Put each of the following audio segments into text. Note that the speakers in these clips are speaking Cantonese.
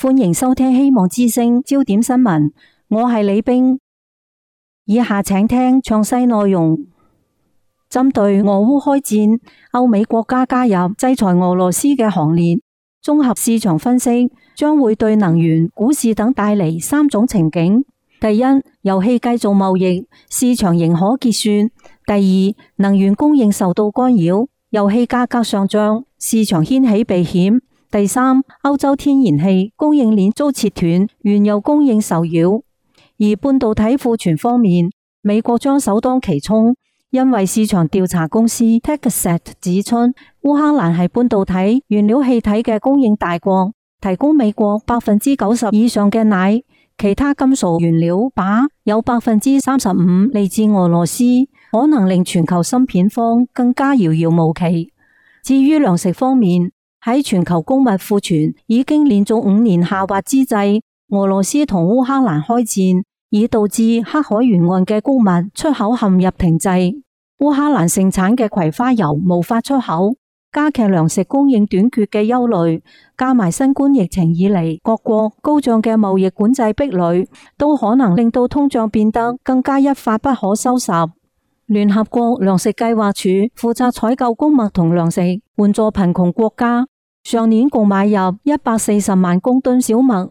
歡迎收聽希望之聲焦點新聞，我係李冰。以下請聽詳細內容。針對俄烏開戰，歐美國家加入制裁俄羅斯嘅行列。綜合市場分析，將會對能源、股市等帶嚟三種情景。第一，遊戲繼續貿易，市場仍可結算；第二，能源供應受到干擾，遊戲價格上漲，市場掀起避險；第三，歐洲天然氣供應鏈遭切斷，原油供應受擾。而半導體庫存方面，美國將首當其衝，因為市場調查公司 TechSet 指出，烏克蘭係半導體原料氣體嘅供應大國，提供美國90%以上嘅鈉。其他金屬原料鈀有35%嚟自俄羅斯，可能令全球芯片荒更加遙遙無期。至於糧食方面，喺全球穀物庫存已經連續5年下滑之際，俄羅斯同烏克蘭開戰，已導致黑海沿岸嘅穀物出口陷入停滯。烏克蘭盛產嘅葵花油無法出口，加劇糧食供應短缺嘅憂慮，加埋新冠疫情以嚟各國高漲嘅貿易管制壁壘，都可能令到通脹變得更加一發不可收拾。聯合國糧食計劃署負責採購穀物同糧食，援助貧窮國家。上年共買入140萬公噸小麥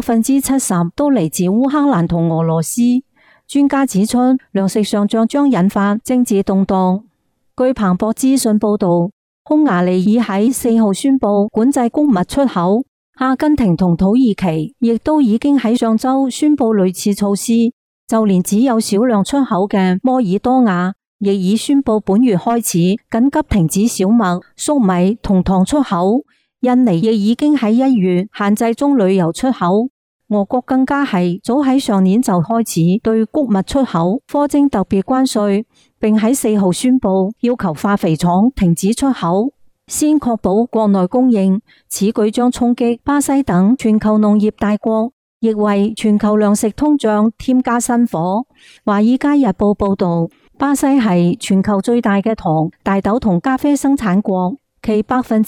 ，70%都嚟自烏克蘭同俄羅斯。專家指出，糧食上漲將引發政治動盪。據彭博資訊報道，匈牙利已喺4號宣布管制穀物出口，阿根廷同土耳其亦都已經喺上週宣布類似措施，就連只有少量出口嘅摩爾多瓦亦已宣布本月開始緊急停止小麥、粟米同糖出口，印尼亦已經喺1月限制棕櫚油出口，俄國更加係早喺上年就開始對穀物出口課徵特別關稅，並喺4號宣布要求化肥廠停止出口，先確保國內供應。此舉將衝擊巴西等全球農業大國，亦為全球糧食通脹添加新火。華爾街日報報道，巴西係全球最大嘅糖、大豆同咖啡生產國，其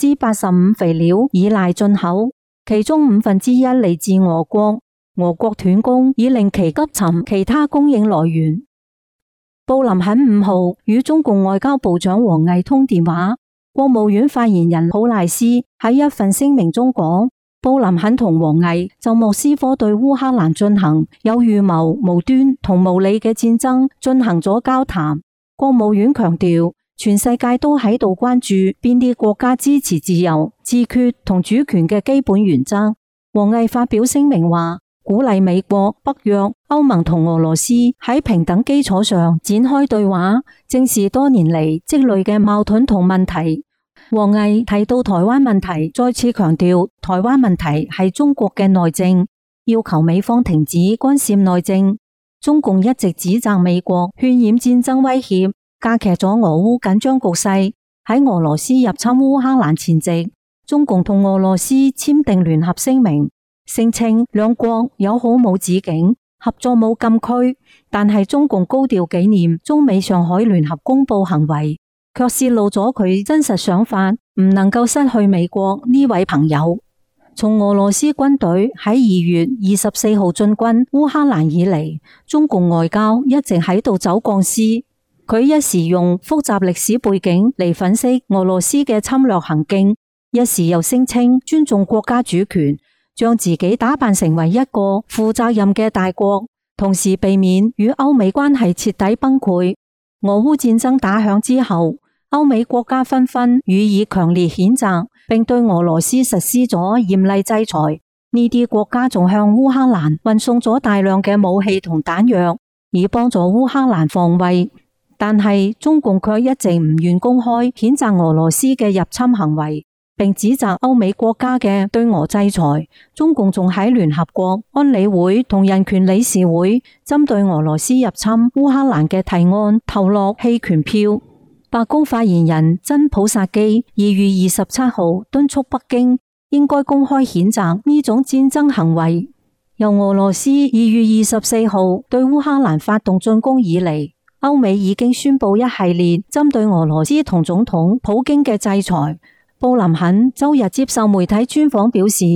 85%肥料依賴進口，其中1/5嚟自俄國。俄國斷供已令其急尋其他供應來源。布林肯5號與中共外交部長王毅通電話，國務院發言人普賴斯喺一份聲明中講，布林肯同王毅就莫斯科對烏克蘭進行有預謀、無端同無理嘅戰爭進行咗交談。國務院強調，全世界都喺度關注邊啲國家支持自由、自決同主權嘅基本原則。王毅發表聲明話，鼓勵美國、北約、歐盟同俄羅斯喺平等基礎上展開對話，正視多年嚟積累嘅矛盾同問題。王毅提到台灣問題，再次強調台灣問題係中國嘅內政，要求美方停止干涉內政。中共一直指責美國渲染戰爭威脅，加劇咗俄烏緊張局勢。喺俄羅斯入侵烏克蘭前夕，中共同俄羅斯簽訂聯合聲明，聲稱兩國友好無止境，合作冇禁區，但係中共高調紀念中美上海聯合公報行為，卻洩露咗佢真實想法，唔能夠失去美國呢位朋友。從俄羅斯軍隊喺2月24號進軍烏克蘭以嚟，中共外交一直喺度走鋼絲。佢一時用複雜歷史背景嚟粉飾俄羅斯嘅侵略行徑，一時又聲稱尊重國家主權，將自己打扮成為一個負責任嘅大國，同時避免與歐美關係徹底崩潰。俄烏戰爭打響之後，歐美國家紛紛予以強烈譴責，並對俄羅斯實施咗嚴厲制裁。呢啲國家仲向烏克蘭運送咗大量嘅武器同彈藥，以幫助烏克蘭防衛。但係中共卻一直唔願公開譴責俄羅斯嘅入侵行為，並指責歐美國家嘅對俄制裁。中共仲喺聯合國安理會同人權理事會針對俄羅斯入侵烏克蘭嘅提案投落棄權票。白宮發言人真普薩基2月27號敦促北京應該公開譴責呢種戰爭行為。由俄羅斯2月24號對烏克蘭發動進攻以嚟，歐美已經宣布一系列針對俄羅斯同總統普京嘅制裁。布林肯周日接受媒體專訪表示，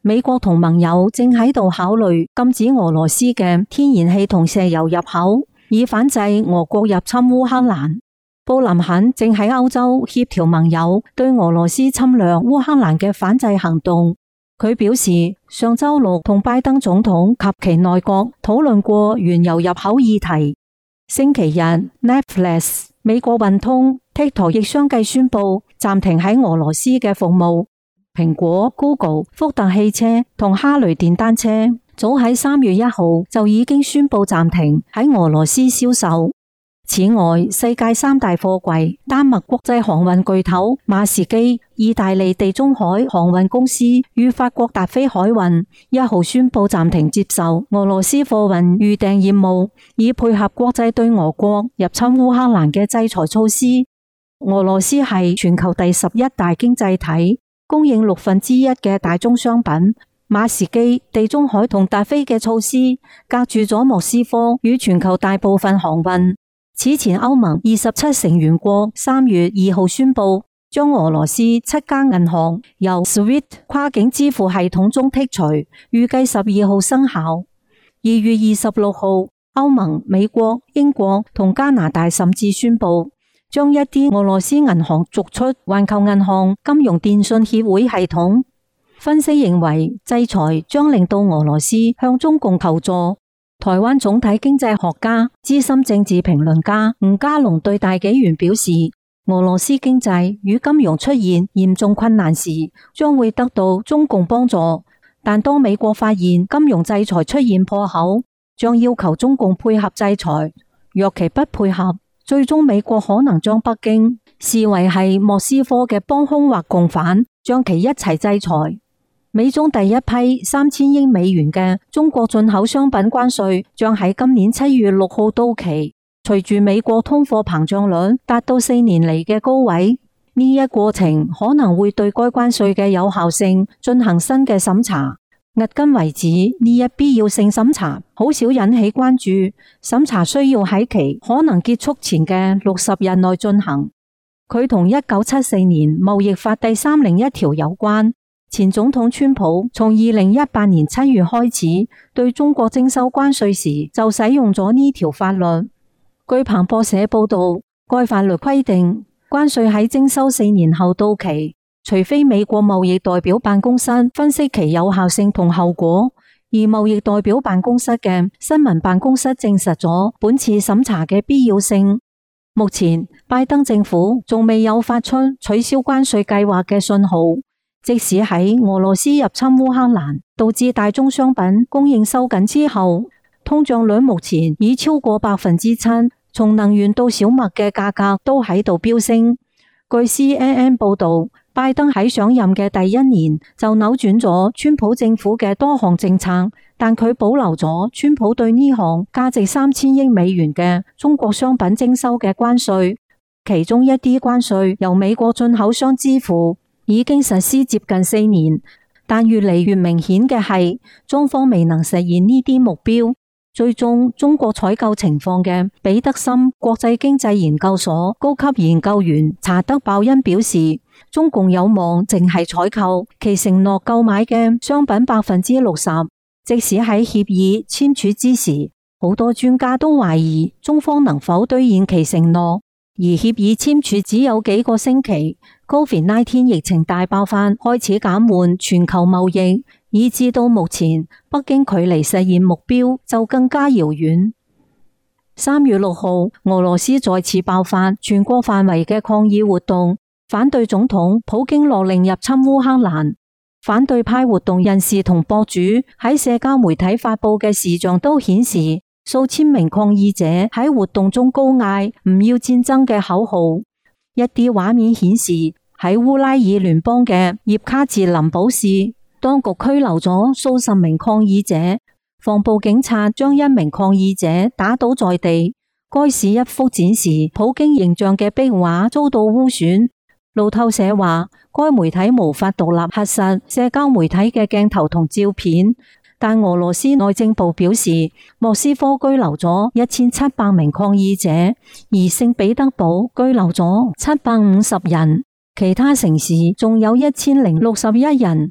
美國同盟友正喺度考慮禁止俄羅斯嘅天然氣同石油入口，以反制俄國入侵烏克蘭。布林肯正喺歐洲協調盟友對俄羅斯侵略烏克蘭嘅反制行動。佢表示，上週六同拜登總統及其內閣討論過原油入口議題。星期日 ，Netflix、美國運通、TikTok 亦相繼宣布暫停喺俄羅斯嘅服務。蘋果、Google、福特汽車同哈雷電單車早喺3月1號就已經宣布暫停喺俄羅斯銷售。此外，世界3大貨櫃丹麥國際航運巨頭馬士基、意大利地中海航運公司與法國達飛海運1號宣布暫停接受俄羅斯貨運預訂業務，以配合國際對俄國入侵烏克蘭嘅制裁措施。俄羅斯係全球第11大經濟體，供應1/6嘅大宗商品。馬士基、地中海同達飛嘅措施隔住咗莫斯科與全球大部分航運。此前歐盟27成員國3月2號宣布將俄羅斯7家銀行由 SWIFT 跨境支付系統中剔除，預計12號生效。2月26號，歐盟、美國、英國同加拿大甚至宣布將一啲俄羅斯銀行逐出環球銀行金融電訊協會系統。分析認為，制裁將令到俄羅斯向中共求助。台灣總體經濟學家、資深政治評論家吳家龍對大紀元表示，俄羅斯經濟與金融出現嚴重困難時，將會得到中共幫助。但當美國發現金融制裁出現破口，將要求中共配合制裁。若其不配合，最終美國可能將北京視為係莫斯科嘅幫兇或共犯，將其一齊制裁。美中第一批3000億美元嘅中國進口商品關稅將喺今年7月6號到期。隨住美國通貨膨脹率達到4年嚟嘅高位，呢一過程可能會對該關稅嘅有效性進行新嘅審查。迄今為止，呢一必要性審查好少引起關注，審查需要喺其可能結束前嘅60日內進行。佢同1974年貿易法第301條有關。前總統川普從2018年7月開始對中國徵收關稅時就使用咗呢條法律。據彭博社報道，該法律規定關稅喺徵收4年後到期，除非美國貿易代表辦公室分析其有效性同後果，而貿易代表辦公室嘅新聞辦公室證實咗本次審查嘅必要性。目前拜登政府仲未有發出取消關稅計劃嘅信號。即使喺俄羅斯入侵烏克蘭，導致大宗商品供應收緊之後，通脹率目前已超過7%，從能源到小麥嘅價格都喺度飆升。據 CNN 報道，拜登喺上任嘅第1年就扭轉咗川普政府嘅多項政策，但佢保留咗川普對呢項價值3000億美元嘅中國商品徵收嘅關稅，其中一啲關稅由美國進口商支付。已經實施接近4年，但越嚟越明顯嘅係，中方未能實現呢啲目標。最終，中國採購情況嘅彼得森國際經濟研究所高級研究員查德鮑恩表示，中共有望淨係採購其承諾購買嘅商品60%。即使喺協議簽署之時，好多專家都懷疑中方能否兌現其承諾。而協議簽署只有幾個星期，COVID-19 疫情大爆發開始減緩全球貿易，以至到目前，北京距離實現目標就更加遙遠。3月6號，俄羅斯再次爆發全國範圍嘅抗議活動，反對總統普京落令入侵烏克蘭。反對派活動人士同博主喺社交媒體發佈嘅視像都顯示，數千名抗議者喺活動中高嗌唔要戰爭嘅口號。一啲畫面顯示喺烏拉爾聯邦嘅葉卡捷琳堡市，當局拘留咗數十名抗議者，防暴警察將1名抗議者打倒在地。該市一幅展示普京形象嘅壁畫遭到污損。路透社話，該媒體無法獨立核實社交媒體嘅鏡頭同照片。但俄羅斯內政部表示，莫斯科拘留咗1700名抗議者，而聖彼得堡拘留咗750人，其他城市仲有1061人。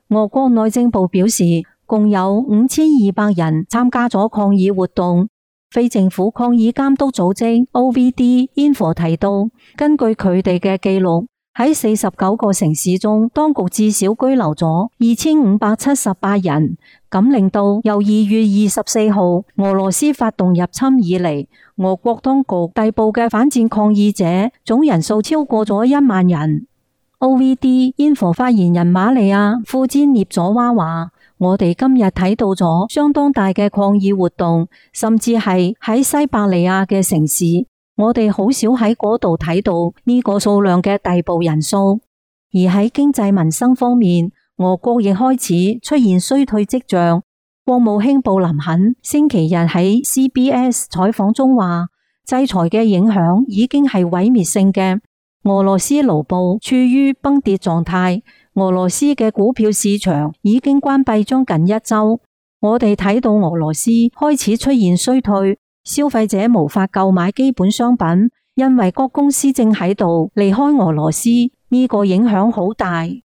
俄國內政部表示，共有5200人參加咗抗議活動。非政府抗議監督組織 OVD Info 提到，根據佢哋嘅記錄，喺49個城市中，當局至少拘留咗2578人，咁令到由2月24號俄羅斯發動入侵以嚟，俄國當局逮捕嘅反戰抗議者總人數超過咗1萬人。OVD Info 發言人瑪利亞庫茲涅佐娃話：我哋今日睇到咗相當大嘅抗議活動，甚至係喺西伯利亞嘅城市，我哋好少喺嗰度睇到呢個數量嘅逮捕人數。而喺經濟民生方面，俄國亦開始出現衰退跡象。國務卿布林肯星期日喺 CBS 採訪中話，制裁嘅影響已經係毀滅性嘅。俄羅斯盧布處於崩跌狀態，俄羅斯嘅股票市場已經關閉將近1周。我哋睇到俄羅斯開始出現衰退，消費者無法購買基本商品，因為各公司正喺度離開俄羅斯，呢個影響好大。